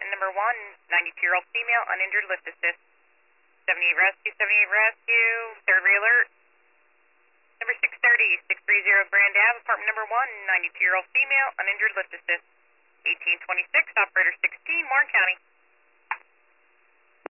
apartment number 1, 92-year-old female, uninjured, lift assist. 78 rescue, third realert. Number 630, 630 Grand Ave, apartment number 1, 92-year-old female, uninjured, lift assist. 1826, operator 16, Warren County.